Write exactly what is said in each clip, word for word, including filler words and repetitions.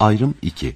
Ayrım iki.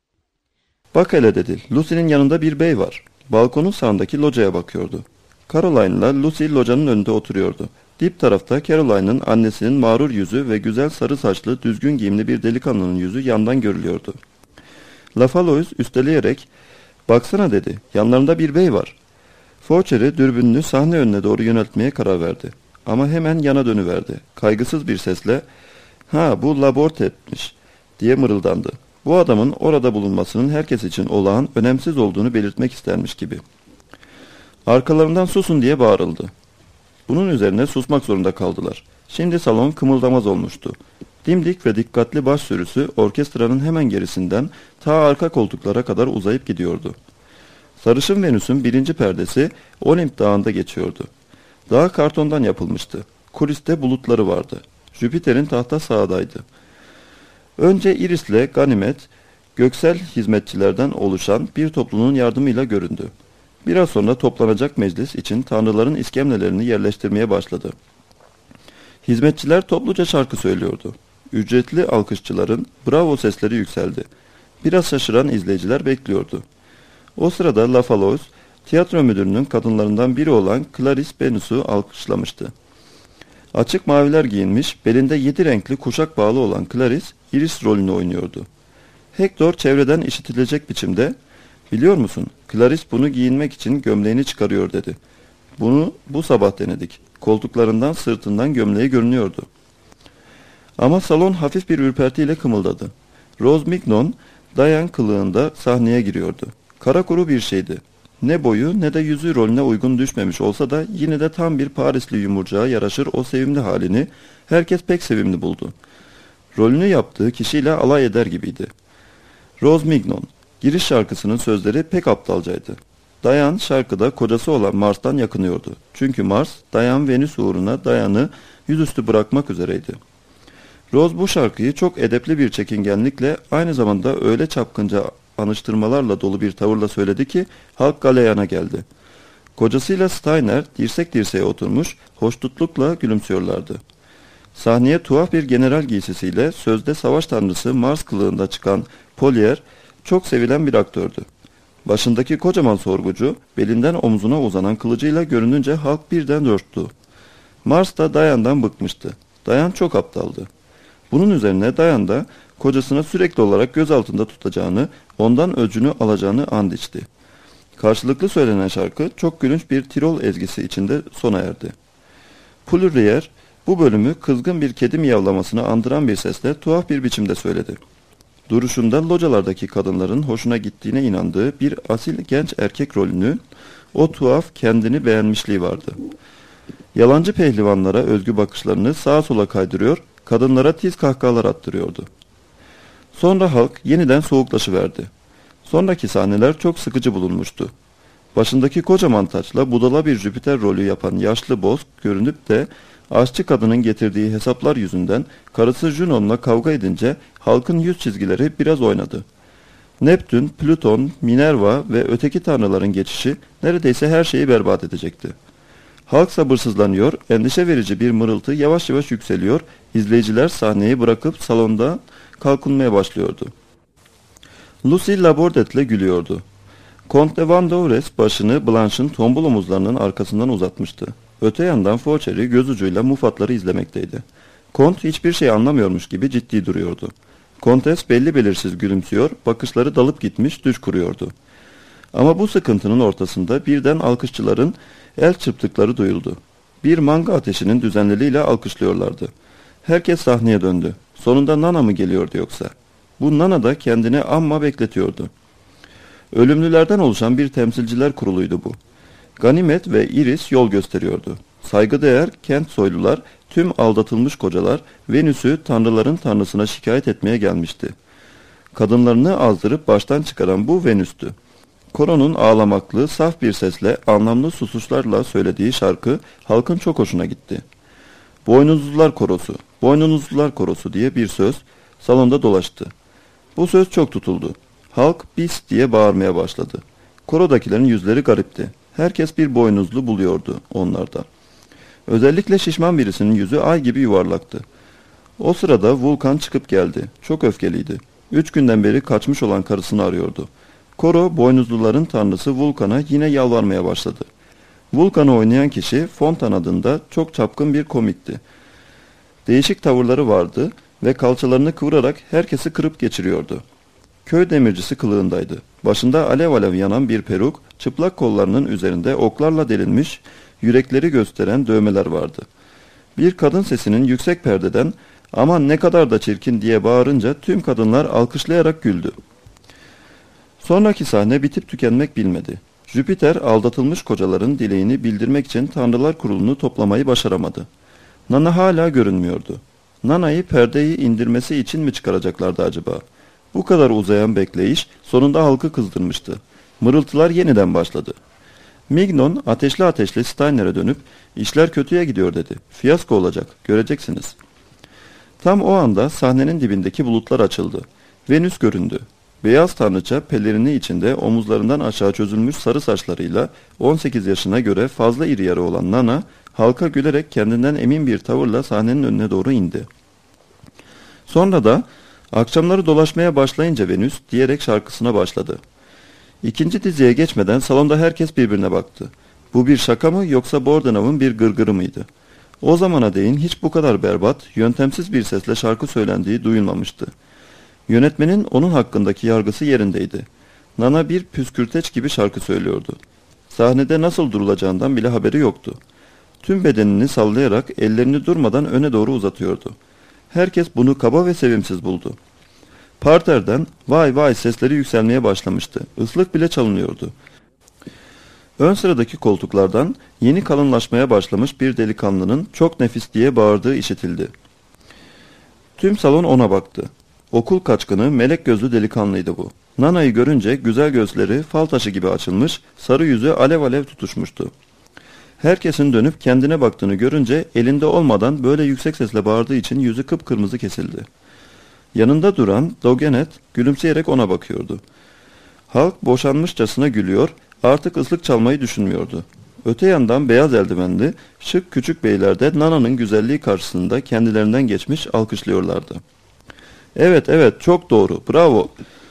Bak hele dedi. Lucy'nin yanında bir bey var. Balkonun sağındaki locaya bakıyordu. Caroline'la Lucy locanın önünde oturuyordu. Dip tarafta Caroline'ın annesinin mağrur yüzü ve güzel sarı saçlı, düzgün giyimli bir delikanlının yüzü yandan görülüyordu. Lafalois üsteleyerek, "Baksana" dedi. "Yanlarında bir bey var." Fauchery dürbününü sahne önüne doğru yöneltmeye karar verdi. Ama hemen yana dönüverdi. Kaygısız bir sesle, "Ha, bu Laborte'miş" diye mırıldandı. Bu adamın orada bulunmasının herkes için olağan, önemsiz olduğunu belirtmek istermiş gibi. Arkalarından "Susun" diye bağırıldı. Bunun üzerine susmak zorunda kaldılar. Şimdi salon kımıldamaz olmuştu. Dimdik ve dikkatli baş sürüsü orkestranın hemen gerisinden ta arka koltuklara kadar uzayıp gidiyordu. Sarışın Venüs'ün birinci perdesi Olimp Dağı'nda geçiyordu. Dağ kartondan yapılmıştı. Kuliste bulutları vardı. Jüpiter'in tahta sağdaydı. Önce Iris'le Ganimet, göksel hizmetçilerden oluşan bir topluluğun yardımıyla göründü. Biraz sonra toplanacak meclis için tanrıların iskemlelerini yerleştirmeye başladı. Hizmetçiler topluca şarkı söylüyordu. Ücretli alkışçıların bravo sesleri yükseldi. Biraz şaşıran izleyiciler bekliyordu. O sırada Lafalois, tiyatro müdürünün kadınlarından biri olan Clarice Benus'u alkışlamıştı. Açık maviler giyinmiş, belinde yedi renkli kuşak bağlı olan Clarice, Iris rolünü oynuyordu. Hector çevreden işitilecek biçimde, "Biliyor musun, Clarice bunu giyinmek için gömleğini çıkarıyor" dedi. "Bunu bu sabah denedik. Koltuklarından, sırtından gömleği görünüyordu." Ama salon hafif bir ürpertiyle kımıldadı. Rose Mignon, Diane kılığında sahneye giriyordu. Kara kuru bir şeydi. Ne boyu ne de yüzü rolüne uygun düşmemiş olsa da yine de tam bir Parisli yumurcağa yaraşır o sevimli halini herkes pek sevimli buldu. Rolünü yaptığı kişiyle alay eder gibiydi. Rose Mignon, giriş şarkısının sözleri pek aptalcaydı. Diane şarkıda kocası olan Mars'tan yakınıyordu. Çünkü Mars, Diane Venüs uğruna Diane'ı yüzüstü bırakmak üzereydi. Rose bu şarkıyı çok edepli bir çekingenlikle, aynı zamanda öyle çapkınca anıştırmalarla dolu bir tavırla söyledi ki halk galeyana geldi. Kocasıyla Steiner dirsek dirseğe oturmuş, hoşnutlukla gülümsüyorlardı. Sahneye tuhaf bir general giysisiyle sözde savaş tanrısı Mars kılığında çıkan Polier çok sevilen bir aktördü. Başındaki kocaman sorgucu belinden omzuna uzanan kılıcıyla görününce halk birden coştu. Mars da Diane'dan bıkmıştı. Diane çok aptaldı. Bunun üzerine Diane da kocasına sürekli olarak göz altında tutacağını, ondan öcünü alacağını and içti. Karşılıklı söylenen şarkı çok gülünç bir Tirol ezgisi içinde sona erdi. Poulrier bu bölümü kızgın bir kedi miyavlamasını andıran bir sesle tuhaf bir biçimde söyledi. Duruşunda localardaki kadınların hoşuna gittiğine inandığı bir asil genç erkek rolünü, o tuhaf kendini beğenmişliği vardı. Yalancı pehlivanlara özgü bakışlarını sağa sola kaydırıyor, kadınlara tiz kahkahalar attırıyordu. Sonra halk yeniden soğuklaşıverdi. Sonraki sahneler çok sıkıcı bulunmuştu. Başındaki kocaman taçla budala bir Jüpiter rolü yapan yaşlı boz görünüp de aşçı kadının getirdiği hesaplar yüzünden karısı Junon'la kavga edince halkın yüz çizgileri biraz oynadı. Neptün, Plüton, Minerva ve öteki tanrıların geçişi neredeyse her şeyi berbat edecekti. Halk sabırsızlanıyor, endişe verici bir mırıltı yavaş yavaş yükseliyor, izleyiciler sahneyi bırakıp salonda kalkınmaya başlıyordu. Lucy Labordet gülüyordu. Comte de Vandores başını Blanche'ın tombul omuzlarının arkasından uzatmıştı. Öte yandan Fauchery göz ucuyla mufatları izlemekteydi. Comte hiçbir şey anlamıyormuş gibi ciddi duruyordu. Kontes belli belirsiz gülümsüyor, bakışları dalıp gitmiş düş kuruyordu. Ama bu sıkıntının ortasında birden alkışçıların el çırptıkları duyuldu. Bir manga ateşinin düzenliliğiyle alkışlıyorlardı. Herkes sahneye döndü. Sonunda Nana mı geliyordu yoksa? Bu Nana da kendini amma bekletiyordu. Ölümlülerden oluşan bir temsilciler kuruluydu bu. Ganimet ve Iris yol gösteriyordu. Saygıdeğer kent soylular, tüm aldatılmış kocalar Venüs'ü tanrıların tanrısına şikayet etmeye gelmişti. Kadınlarını azdırıp baştan çıkaran bu Venüs'tü. Koronun ağlamaklı, saf bir sesle, anlamlı susuşlarla söylediği şarkı halkın çok hoşuna gitti. Boynuzlular korosu, boynuzlular korosu diye bir söz salonda dolaştı. Bu söz çok tutuldu. Halk bis diye bağırmaya başladı. Korodakilerin yüzleri garipti. Herkes bir boynuzlu buluyordu onlarda. Özellikle şişman birisinin yüzü ay gibi yuvarlaktı. O sırada Vulkan çıkıp geldi. Çok öfkeliydi. Üç günden beri kaçmış olan karısını arıyordu. Koro, boynuzluların tanrısı Vulkan'a yine yalvarmaya başladı. Vulkan'ı oynayan kişi Fontan adında çok çapkın bir komikti. Değişik tavırları vardı ve kalçalarını kıvırarak herkesi kırıp geçiriyordu. Köy demircisi kılığındaydı. Başında alev alev yanan bir peruk, çıplak kollarının üzerinde oklarla delinmiş, yürekleri gösteren dövmeler vardı. Bir kadın sesinin yüksek perdeden "Aman ne kadar da çirkin" diye bağırınca tüm kadınlar alkışlayarak güldü. Sonraki sahne bitip tükenmek bilmedi. Jüpiter aldatılmış kocaların dileğini bildirmek için Tanrılar Kurulu'nu toplamayı başaramadı. Nana hala görünmüyordu. Nana'yı perdeyi indirmesi için mi çıkaracaklardı acaba? Bu kadar uzayan bekleyiş sonunda halkı kızdırmıştı. Mırıltılar yeniden başladı. Mignon ateşli ateşli Steiner'e dönüp "İşler kötüye gidiyor" dedi. "Fiyasko olacak, göreceksiniz." Tam o anda sahnenin dibindeki bulutlar açıldı. Venüs göründü. Beyaz tanrıça pelerini içinde omuzlarından aşağı çözülmüş sarı saçlarıyla on sekiz yaşına göre fazla iri yarı olan Nana, halka gülerek kendinden emin bir tavırla sahnenin önüne doğru indi. Sonra da "Akşamları dolaşmaya başlayınca Venüs" diyerek şarkısına başladı. İkinci diziye geçmeden salonda herkes birbirine baktı. Bu bir şaka mı yoksa Bordenov'un bir gırgırı mıydı? O zamana değin hiç bu kadar berbat, yöntemsiz bir sesle şarkı söylendiği duyulmamıştı. Yönetmenin onun hakkındaki yargısı yerindeydi. Nana bir püskürteç gibi şarkı söylüyordu. Sahnede nasıl durulacağından bile haberi yoktu. Tüm bedenini sallayarak ellerini durmadan öne doğru uzatıyordu. Herkes bunu kaba ve sevimsiz buldu. Parterden "Vay vay" sesleri yükselmeye başlamıştı. Islık bile çalınıyordu. Ön sıradaki koltuklardan yeni kalınlaşmaya başlamış bir delikanlının "Çok nefis" diye bağırdığı işitildi. Tüm salon ona baktı. Okul kaçkını, melek gözlü delikanlıydı bu. Nana'yı görünce güzel gözleri fal taşı gibi açılmış, sarı yüzü alev alev tutuşmuştu. Herkesin dönüp kendine baktığını görünce elinde olmadan böyle yüksek sesle bağırdığı için yüzü kıpkırmızı kesildi. Yanında duran Dogenet gülümseyerek ona bakıyordu. Halk boşanmışçasına gülüyor, artık ıslık çalmayı düşünmüyordu. Öte yandan beyaz eldivenli, şık küçük beyler de Nana'nın güzelliği karşısında kendilerinden geçmiş alkışlıyorlardı. "Evet evet, çok doğru, bravo."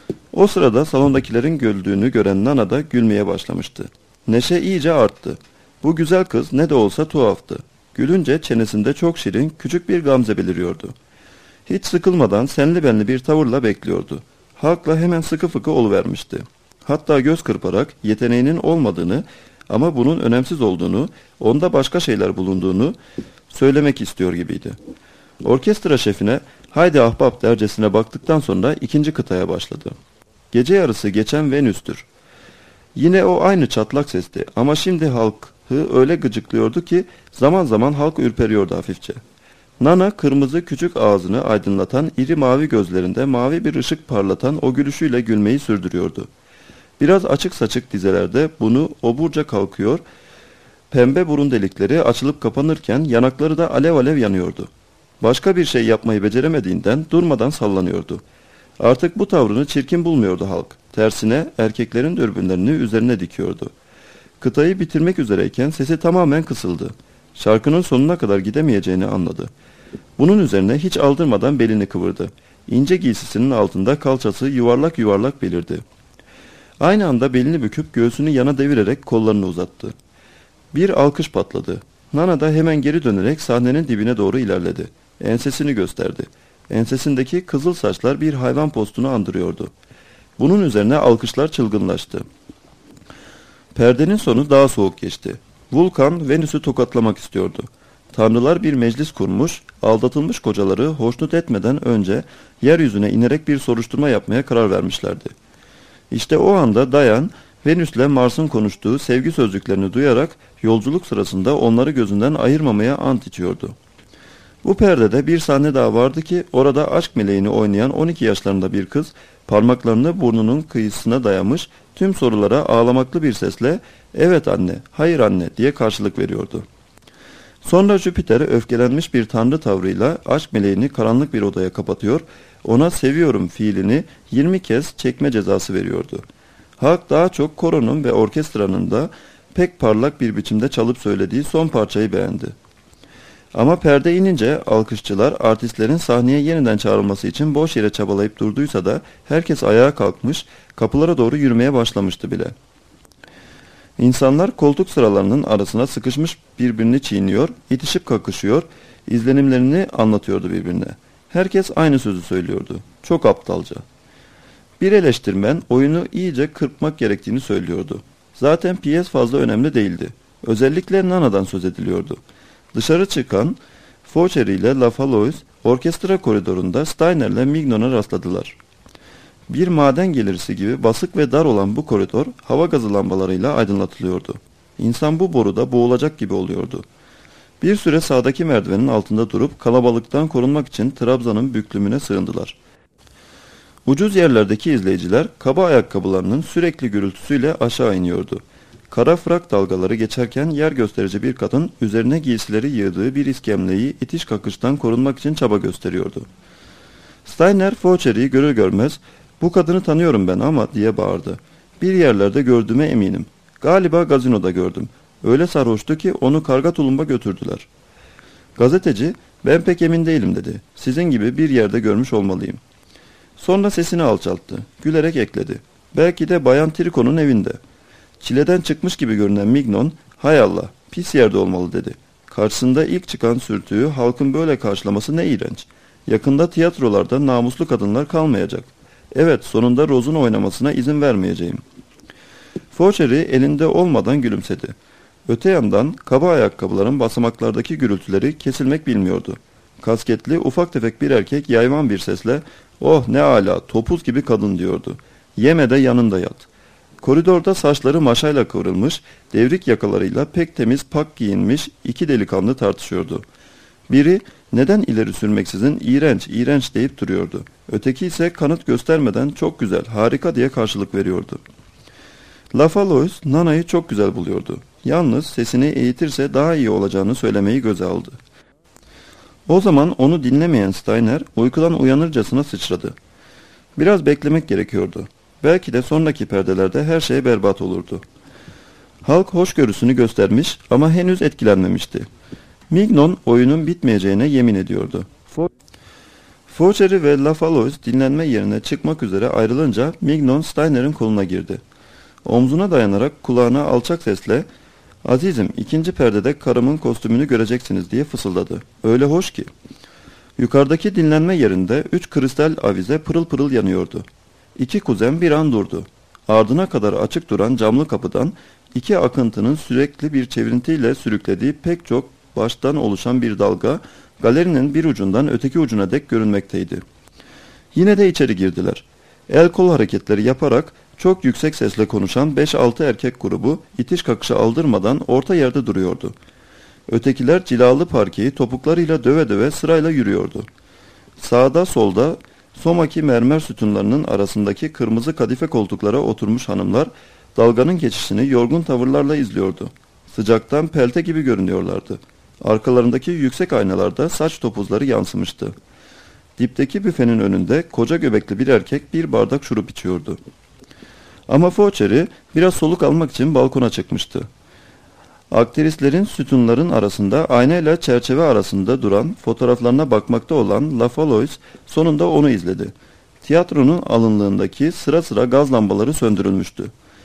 O sırada salondakilerin güldüğünü gören Nana da gülmeye başlamıştı. Neşe iyice arttı. Bu güzel kız ne de olsa tuhaftı. Gülünce çenesinde çok şirin, küçük bir gamze beliriyordu. Hiç sıkılmadan senli benli bir tavırla bekliyordu. Halkla hemen sıkı fıkı oluvermişti. Hatta göz kırparak yeteneğinin olmadığını ama bunun önemsiz olduğunu, onda başka şeyler bulunduğunu söylemek istiyor gibiydi. Orkestra şefine "Haydi ahbap" dercesine baktıktan sonra ikinci kıtaya başladı. Gece yarısı geçen Venüs'tür. Yine o aynı çatlak sesti ama şimdi halkı öyle gıcıklıyordu ki zaman zaman halk ürperiyordu hafifçe. Nana kırmızı küçük ağzını aydınlatan iri mavi gözlerinde mavi bir ışık parlatan o gülüşüyle gülmeyi sürdürüyordu. Biraz açık saçık dizelerde bunu oburca kalkıyor, pembe burun delikleri açılıp kapanırken yanakları da alev alev yanıyordu. Başka bir şey yapmayı beceremediğinden durmadan sallanıyordu. Artık bu tavrını çirkin bulmuyordu halk. Tersine erkeklerin dürbünlerini üzerine dikiyordu. Kıtayı bitirmek üzereyken sesi tamamen kısıldı. Şarkının sonuna kadar gidemeyeceğini anladı. Bunun üzerine hiç aldırmadan belini kıvırdı. İnce giysisinin altında kalçası yuvarlak yuvarlak belirdi. Aynı anda belini büküp göğsünü yana devirerek kollarını uzattı. Bir alkış patladı. Nana da hemen geri dönerek sahnenin dibine doğru ilerledi. Ensesini gösterdi. Ensesindeki kızıl saçlar bir hayvan postunu andırıyordu. Bunun üzerine alkışlar çılgınlaştı. Perdenin sonu daha soğuk geçti. Vulkan Venüs'ü tokatlamak istiyordu. Tanrılar bir meclis kurmuş, aldatılmış kocaları hoşnut etmeden önce yeryüzüne inerek bir soruşturma yapmaya karar vermişlerdi. İşte o anda Dayan, Venüs'le Mars'ın konuştuğu sevgi sözcüklerini duyarak yolculuk sırasında onları gözünden ayırmamaya ant içiyordu. Bu perdede bir sahne daha vardı ki orada aşk meleğini oynayan on iki yaşlarında bir kız parmaklarını burnunun kıyısına dayamış tüm sorulara ağlamaklı bir sesle "Evet anne, hayır anne" diye karşılık veriyordu. Sonra Jüpiter öfkelenmiş bir tanrı tavrıyla aşk meleğini karanlık bir odaya kapatıyor, ona "seviyorum" fiilini yirmi kez çekme cezası veriyordu. Halk daha çok koronun ve orkestranın da pek parlak bir biçimde çalıp söylediği son parçayı beğendi. Ama perde inince alkışçılar artistlerin sahneye yeniden çağrılması için boş yere çabalayıp durduysa da herkes ayağa kalkmış, kapılara doğru yürümeye başlamıştı bile. İnsanlar koltuk sıralarının arasına sıkışmış birbirini çiğniyor, itişip kakışıyor, izlenimlerini anlatıyordu birbirine. Herkes aynı sözü söylüyordu. Çok aptalca. Bir eleştirmen oyunu iyice kırpmak gerektiğini söylüyordu. Zaten piyes fazla önemli değildi. Özellikle Nana'dan söz ediliyordu. Dışarı çıkan Fauchery ile Lafalois orkestra koridorunda Steiner'le Mignon'a rastladılar. Bir maden gelirisi gibi basık ve dar olan bu koridor hava gazı lambalarıyla aydınlatılıyordu. İnsan bu boruda boğulacak gibi oluyordu. Bir süre sağdaki merdivenin altında durup kalabalıktan korunmak için trabzanın büklümüne sığındılar. Ucuz yerlerdeki izleyiciler kaba ayakkabılarının sürekli gürültüsüyle aşağı iniyordu. Kara frak dalgaları geçerken yer gösterici bir kadın üzerine giysileri yığdığı bir iskemleyi itiş kakıştan korunmak için çaba gösteriyordu. Steiner Fauchery'i görür görmez "Bu kadını tanıyorum ben ama" diye bağırdı. "Bir yerlerde gördüğüme eminim. Galiba gazinoda gördüm. Öyle sarhoştu ki onu karga tulumba götürdüler." Gazeteci "Ben pek emin değilim" dedi. "Sizin gibi bir yerde görmüş olmalıyım." Sonra sesini alçalttı. Gülerek ekledi. "Belki de Bayan Tricot'un evinde." Çileden çıkmış gibi görünen Mignon, "Hay Allah, pis yerde olmalı" dedi. Karşısında ilk çıkan sürtüğü halkın böyle karşılaması ne iğrenç. Yakında tiyatrolarda namuslu kadınlar kalmayacak. Evet, sonunda Rose'un oynamasına izin vermeyeceğim. Fauchery elinde olmadan gülümsedi. Öte yandan kaba ayakkabıların basamaklardaki gürültüleri kesilmek bilmiyordu. Kasketli ufak tefek bir erkek yayvan bir sesle "Oh ne âlâ, topuz gibi kadın" diyordu. "Yeme de yanında yat." Koridorda saçları maşayla kıvrılmış, devrik yakalarıyla pek temiz pak giyinmiş iki delikanlı tartışıyordu. Biri "Neden ileri sürmeksizin iğrenç, iğrenç" deyip duruyordu. Öteki ise kanıt göstermeden "Çok güzel, harika" diye karşılık veriyordu. Lafalois Nana'yı çok güzel buluyordu. Yalnız sesini eğitirse daha iyi olacağını söylemeyi göze aldı. O zaman onu dinlemeyen Steiner uykudan uyanırcasına sıçradı. Biraz beklemek gerekiyordu. Belki de sonraki perdelerde her şey berbat olurdu. Halk hoşgörüsünü göstermiş ama henüz etkilenmemişti. Mignon oyunun bitmeyeceğine yemin ediyordu. Fauchery ve Lafalois dinlenme yerine çıkmak üzere ayrılınca Mignon Steiner'in koluna girdi. Omzuna dayanarak kulağına alçak sesle "Azizim, ikinci perdede karımın kostümünü göreceksiniz" diye fısıldadı. Öyle hoş ki. Yukarıdaki dinlenme yerinde üç kristal avize pırıl pırıl yanıyordu. İki kuzen bir an durdu. Ardına kadar açık duran camlı kapıdan iki akıntının sürekli bir çevirintiyle sürüklediği pek çok baştan oluşan bir dalga galerinin bir ucundan öteki ucuna dek görünmekteydi. Yine de içeri girdiler. El kol hareketleri yaparak çok yüksek sesle konuşan beş altı erkek grubu itiş kakışa aldırmadan orta yerde duruyordu. Ötekiler cilalı parkeyi topuklarıyla döve döve sırayla yürüyordu. Sağda solda somaki mermer sütunlarının arasındaki kırmızı kadife koltuklara oturmuş hanımlar dalganın geçişini yorgun tavırlarla izliyordu. Sıcaktan pelte gibi görünüyorlardı. Arkalarındaki yüksek aynalarda saç topuzları yansımıştı. Dipteki büfenin önünde koca göbekli bir erkek bir bardak şurup içiyordu. Ama Fauchery biraz soluk almak için balkona çıkmıştı. Aktrislerin sütunların arasında aynayla çerçeve arasında duran fotoğraflarına bakmakta olan Lafalois sonunda onu izledi. Tiyatronun alınlığındaki sıra sıra gaz lambaları söndürülmüştü.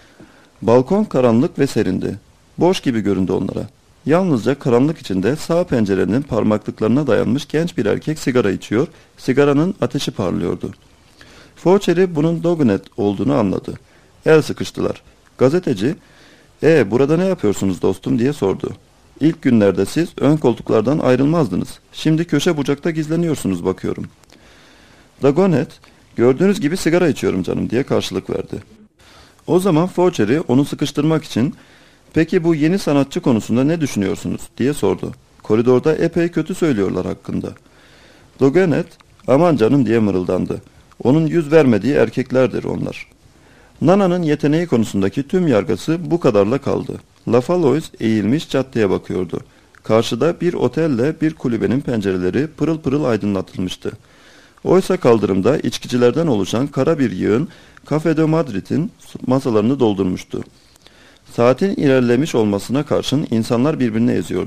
Balkon karanlık ve serindi. Boş gibi göründü onlara. Yalnızca karanlık içinde sağ pencerenin parmaklıklarına dayanmış genç bir erkek sigara içiyor, sigaranın ateşi parlıyordu. Fauchery bunun Dogonet olduğunu anladı. El sıkıştılar. Gazeteci, "E burada ne yapıyorsunuz dostum?" diye sordu. "İlk günlerde siz ön koltuklardan ayrılmazdınız. Şimdi köşe bucakta gizleniyorsunuz bakıyorum." Dagonet, "Gördüğünüz gibi sigara içiyorum canım" diye karşılık verdi. O zaman Fauchery onu sıkıştırmak için "Peki bu yeni sanatçı konusunda ne düşünüyorsunuz?" diye sordu. "Koridorda epey kötü söylüyorlar hakkında." Dagonet, "Aman canım" diye mırıldandı. "Onun yüz vermediği erkeklerdir onlar." Nana'nın yeteneği konusundaki tüm yargısı bu kadarla kaldı. Lafalois eğilmiş caddeye bakıyordu. Karşıda bir otelle bir kulübenin pencereleri pırıl pırıl aydınlatılmıştı. Oysa kaldırımda içkicilerden oluşan kara bir yığın Café de Madrid'in masalarını doldurmuştu. Saatin ilerlemiş olmasına karşın insanlar birbirini eziyordu.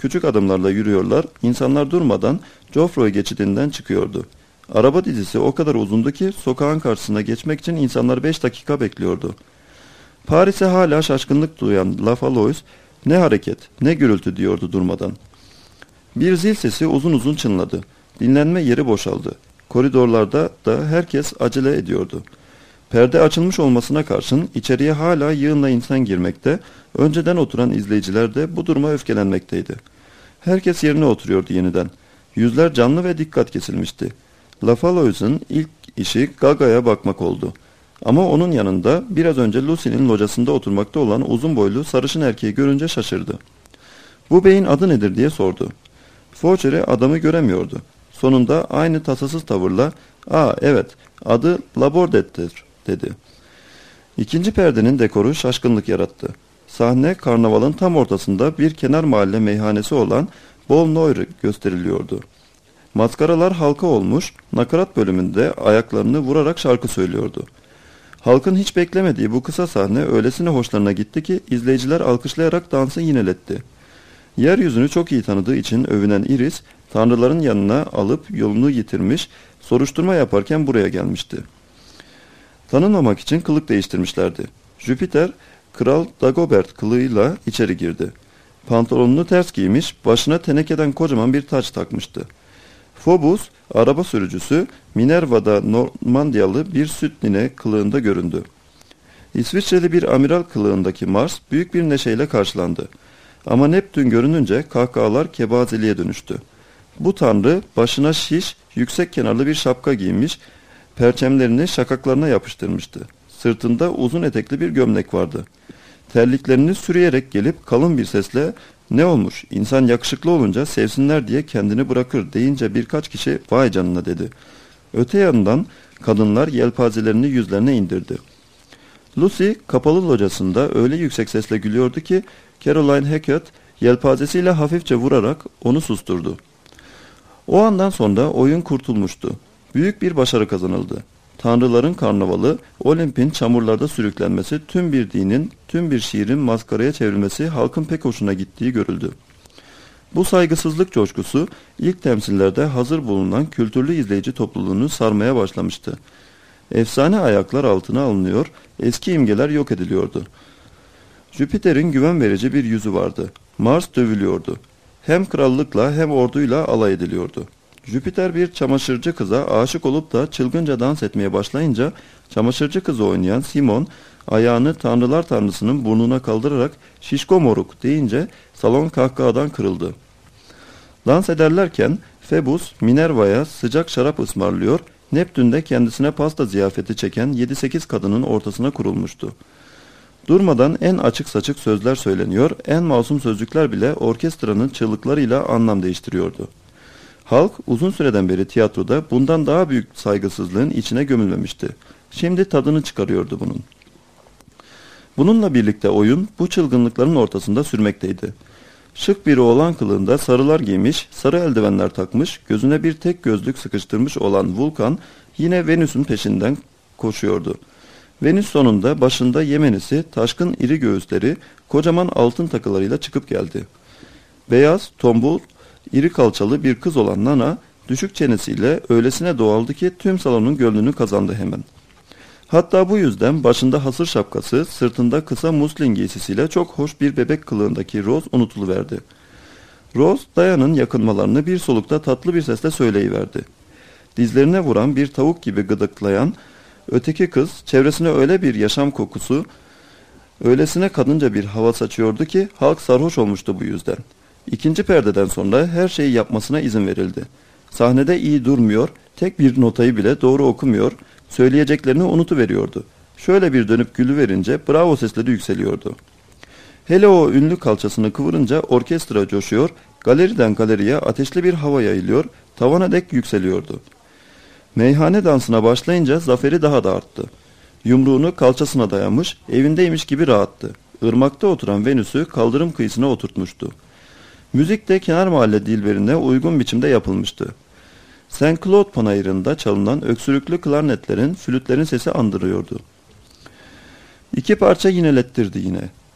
küçük adımlarla yürüyorlar, insanlar durmadan Geoffroy geçidinden çıkıyordu. Araba dizisi o kadar uzundu ki sokağın karşısına geçmek için insanlar beş dakika bekliyordu. Paris'e hala şaşkınlık duyan La Falloise, "Ne hareket, ne gürültü" diyordu durmadan. Bir zil sesi uzun uzun çınladı. Dinlenme yeri boşaldı. Koridorlarda da herkes acele ediyordu. Perde açılmış olmasına karşın içeriye hala yığınla insan girmekte, önceden oturan izleyiciler de bu duruma öfkelenmekteydi. Herkes yerine oturuyordu yeniden. Yüzler canlı ve dikkat kesilmişti. La Falloise'ın ilk işi Gaga'ya bakmak oldu. Ama onun yanında biraz önce Lucy'nin locasında oturmakta olan uzun boylu sarışın erkeği görünce şaşırdı. "Bu beyin adı nedir?" diye sordu. Fauchery adamı göremiyordu. Sonunda aynı tasasız tavırla "Aa evet, adı Labordette'dir" dedi. İkinci perdenin dekoru şaşkınlık yarattı. Sahne karnavalın tam ortasında bir kenar mahalle meyhanesi olan Bol Noir gösteriliyordu. Maskaralar halka olmuş, nakarat bölümünde ayaklarını vurarak şarkı söylüyordu. Halkın hiç beklemediği bu kısa sahne öylesine hoşlarına gitti ki izleyiciler alkışlayarak dansı yineletti. Yeryüzünü çok iyi tanıdığı için övünen Iris, tanrıların yanına alıp yolunu yitirmiş, soruşturma yaparken buraya gelmişti. Tanınmamak için kılık değiştirmişlerdi. Jüpiter, Kral Dagobert kılığıyla içeri girdi. Pantolonunu ters giymiş, başına tenekeden kocaman bir taç takmıştı. Phobos, araba sürücüsü, Minerva'da Normandiyalı bir süt nine kılığında göründü. İsviçreli bir amiral kılığındaki Mars büyük bir neşeyle karşılandı. Ama Neptün görününce kahkahalar kebazeliğe dönüştü. Bu tanrı başına şiş, yüksek kenarlı bir şapka giymiş, perçemlerini şakaklarına yapıştırmıştı. Sırtında uzun etekli bir gömlek vardı. Terliklerini sürüyerek gelip kalın bir sesle "Ne olmuş, insan yakışıklı olunca sevsinler diye kendini bırakır" deyince birkaç kişi "Vay canına" dedi. Öte yandan kadınlar yelpazelerini yüzlerine indirdi. Lucy kapalı locasında öyle yüksek sesle gülüyordu ki Caroline Hackett yelpazesiyle hafifçe vurarak onu susturdu. O andan sonra oyun kurtulmuştu. Büyük bir başarı kazanıldı. Tanrıların karnavalı, Olimp'in çamurlarda sürüklenmesi, tüm bir dinin, tüm bir şiirin maskaraya çevrilmesi halkın pek hoşuna gittiği görüldü. Bu saygısızlık coşkusu ilk temsillerde hazır bulunan kültürlü izleyici topluluğunu sarmaya başlamıştı. Efsane ayaklar altına alınıyor, eski imgeler yok ediliyordu. Jüpiter'in güven verici bir yüzü vardı. Mars dövülüyordu. Hem krallıkla hem orduyla alay ediliyordu. Jüpiter bir çamaşırcı kıza aşık olup da çılgınca dans etmeye başlayınca çamaşırcı kızı oynayan Simon ayağını tanrılar tanrısının burnuna kaldırarak "Şişko moruk" deyince salon kahkahadan kırıldı. Dans ederlerken Phoebus Minerva'ya sıcak şarap ısmarlıyor, Neptün de kendisine pasta ziyafeti çeken yedi sekiz kadının ortasına kurulmuştu. Durmadan en açık saçık sözler söyleniyor, en masum sözcükler bile orkestranın çığlıklarıyla anlam değiştiriyordu. Halk uzun süreden beri tiyatroda bundan daha büyük saygısızlığın içine gömülmemişti. Şimdi tadını çıkarıyordu bunun. Bununla birlikte oyun bu çılgınlıkların ortasında sürmekteydi. Şık bir oğlan kılığında sarılar giymiş, sarı eldivenler takmış, gözüne bir tek gözlük sıkıştırmış olan Vulkan yine Venüs'ün peşinden koşuyordu. Venüs sonunda başında Yemenisi, taşkın iri göğüsleri, kocaman altın takılarıyla çıkıp geldi. Beyaz, tombul, iri kalçalı bir kız olan Nana, düşük çenesiyle öylesine doğaldı ki tüm salonun gönlünü kazandı hemen. Hatta bu yüzden başında hasır şapkası, sırtında kısa muslin giysisiyle çok hoş bir bebek kılığındaki Rose unutuluverdi. Rose, Diana'nın yakınmalarını bir solukta tatlı bir sesle söyleyiverdi. Dizlerine vuran bir tavuk gibi gıdıklayan öteki kız, çevresine öyle bir yaşam kokusu, öylesine kadınca bir hava saçıyordu ki halk sarhoş olmuştu bu yüzden. İkinci perdeden sonra her şeyi yapmasına izin verildi. Sahnede iyi durmuyor, tek bir notayı bile doğru okumuyor, söyleyeceklerini unutuveriyordu. Şöyle bir dönüp gülüverince bravo sesleri yükseliyordu. Hele o ünlü kalçasını kıvırınca orkestra coşuyor, galeriden galeriye ateşli bir hava yayılıyor, tavana dek yükseliyordu. Meyhane dansına başlayınca zaferi daha da arttı. Yumruğunu kalçasına dayamış, evindeymiş gibi rahattı. Irmakta oturan Venüs'ü kaldırım kıyısına oturtmuştu. Müzik de kenar mahalle dilberine uygun biçimde yapılmıştı. Saint Claude panayırında çalınan öksürüklü klarnetlerin, flütlerin sesi andırıyordu. İki parça yinelettirdi yine.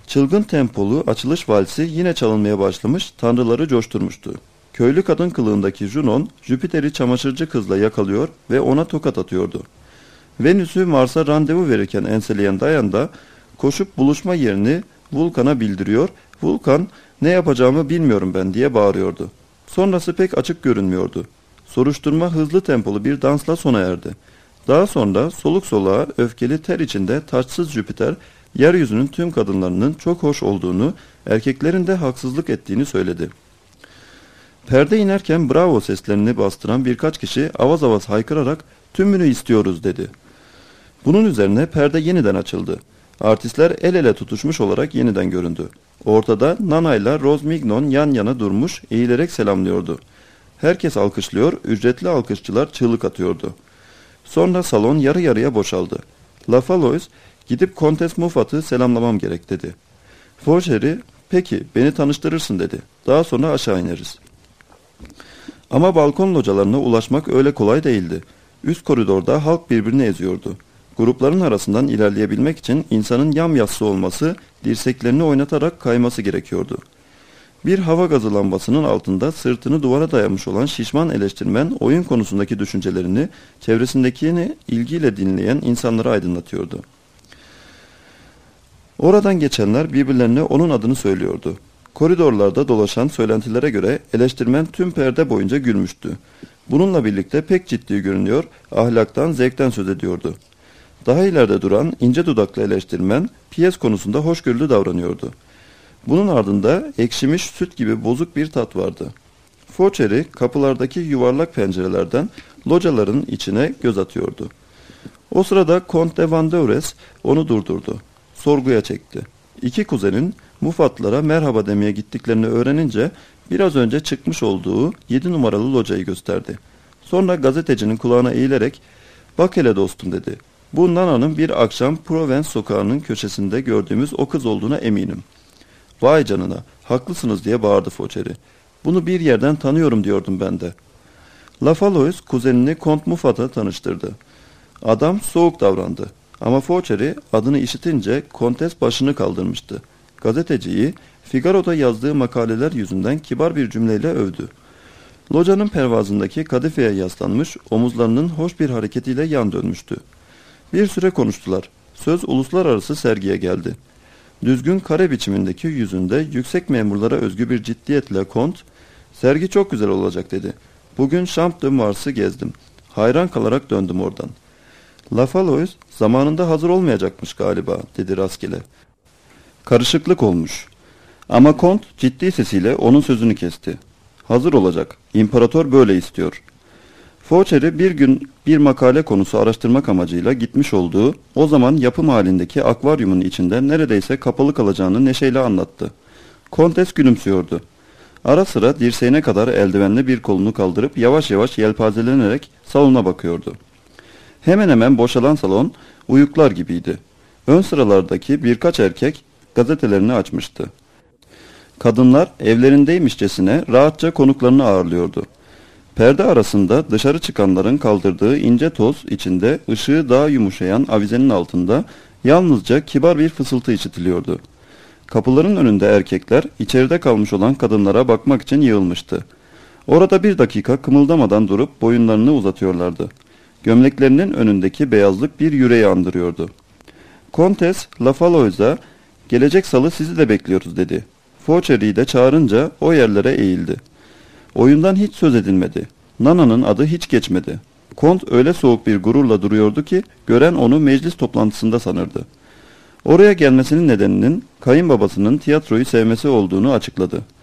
Çılgın tempolu açılış valsi yine çalınmaya başlamış, tanrıları coşturmuştu. Köylü kadın kılığındaki Junon, Jüpiter'i çamaşırcı kızla yakalıyor ve ona tokat atıyordu. Venüs'ü Mars'a randevu verirken enseleyen Diana da koşup buluşma yerini Vulkan'a bildiriyor, Vulkan ne yapacağımı bilmiyorum ben diye bağırıyordu. Sonrası pek açık görünmüyordu. Soruşturma hızlı tempolu bir dansla sona erdi. Daha sonra soluk soluğa öfkeli ter içinde taçsız Jüpiter, yeryüzünün tüm kadınlarının çok hoş olduğunu, erkeklerin de haksızlık ettiğini söyledi. Perde inerken bravo seslerini bastıran birkaç kişi avaz avaz haykırarak tümünü istiyoruz dedi. Bunun üzerine perde yeniden açıldı. Artistler el ele tutuşmuş olarak yeniden göründü. Ortada Nana ile Rose Mignon yan yana durmuş, eğilerek selamlıyordu. Herkes alkışlıyor, ücretli alkışçılar çığlık atıyordu. Sonra salon yarı yarıya boşaldı. Lafalois, gidip Kontes Muffat'ı selamlamam gerek dedi. Fauchery, peki beni tanıştırırsın dedi. Daha sonra aşağı ineriz. Ama balkon localarına ulaşmak öyle kolay değildi. Üst koridorda halk birbirini eziyordu. Grupların arasından ilerleyebilmek için insanın yamyassı olması, dirseklerini oynatarak kayması gerekiyordu. Bir hava gazı lambasının altında sırtını duvara dayamış olan şişman eleştirmen oyun konusundaki düşüncelerini çevresindekini ilgiyle dinleyen insanlara aydınlatıyordu. Oradan geçenler birbirlerine onun adını söylüyordu. Koridorlarda dolaşan söylentilere göre eleştirmen tüm perde boyunca gülmüştü. Bununla birlikte pek ciddi görünüyor, ahlaktan, zevkten söz ediyordu. Daha ileride duran ince dudaklı eleştirmen piyes konusunda hoşgörülü davranıyordu. Bunun ardında ekşimiş süt gibi bozuk bir tat vardı. Fauchery kapılardaki yuvarlak pencerelerden locaların içine göz atıyordu. O sırada Comte de Vandores onu durdurdu. Sorguya çekti. İki kuzenin Muffatlara merhaba demeye gittiklerini öğrenince biraz önce çıkmış olduğu yedi numaralı locayı gösterdi. Sonra gazetecinin kulağına eğilerek "Bak hele dostum" dedi. "Bu Nana'nın bir akşam Provence sokağının köşesinde gördüğümüz o kız olduğuna eminim." "Vay canına, haklısınız" diye bağırdı Fauchery. "Bunu bir yerden tanıyorum diyordum ben de." Lafalois kuzenini Kont Muffat'a tanıştırdı. Adam soğuk davrandı. Ama Fauchery adını işitince Kontes başını kaldırmıştı. Gazeteciyi Figaro'da yazdığı makaleler yüzünden kibar bir cümleyle övdü. Locanın pervazındaki kadifeye yaslanmış, omuzlarının hoş bir hareketiyle yan dönmüştü. Bir süre konuştular. Söz uluslararası sergiye geldi. Düzgün kare biçimindeki yüzünde yüksek memurlara özgü bir ciddiyetle Kont, "Sergi çok güzel olacak" dedi. "Bugün Champ de Mars'ı gezdim. Hayran kalarak döndüm oradan." Lafalois, "Zamanında hazır olmayacakmış galiba" dedi rastgele. "Karışıklık olmuş." Ama Kont ciddi sesiyle onun sözünü kesti. "Hazır olacak. İmparator böyle istiyor." Fauchery bir gün bir makale konusu araştırmak amacıyla gitmiş olduğu, o zaman yapım halindeki akvaryumun içinde neredeyse kapalı kalacağını neşeyle anlattı. Kontes gülümsüyordu. Ara sıra dirseğine kadar eldivenli bir kolunu kaldırıp yavaş yavaş yelpazelenerek salona bakıyordu. Hemen hemen boşalan salon uyuklar gibiydi. Ön sıralardaki birkaç erkek gazetelerini açmıştı. Kadınlar evlerindeymişçesine rahatça konuklarını ağırlıyordu. Perde arasında dışarı çıkanların kaldırdığı ince toz içinde ışığı daha yumuşayan avizenin altında yalnızca kibar bir fısıltı işitiliyordu. Kapıların önünde erkekler içeride kalmış olan kadınlara bakmak için yığılmıştı. Orada bir dakika kımıldamadan durup boyunlarını uzatıyorlardı. Gömleklerinin önündeki beyazlık bir yüreği andırıyordu. Kontes Lafalois'a "Gelecek salı sizi de bekliyoruz" dedi. Fauchery'i de çağırınca o yerlere eğildi. Oyundan hiç söz edilmedi. Nana'nın adı hiç geçmedi. Kont öyle soğuk bir gururla duruyordu ki gören onu meclis toplantısında sanırdı. Oraya gelmesinin nedeninin kayınbabasının tiyatroyu sevmesi olduğunu açıkladı.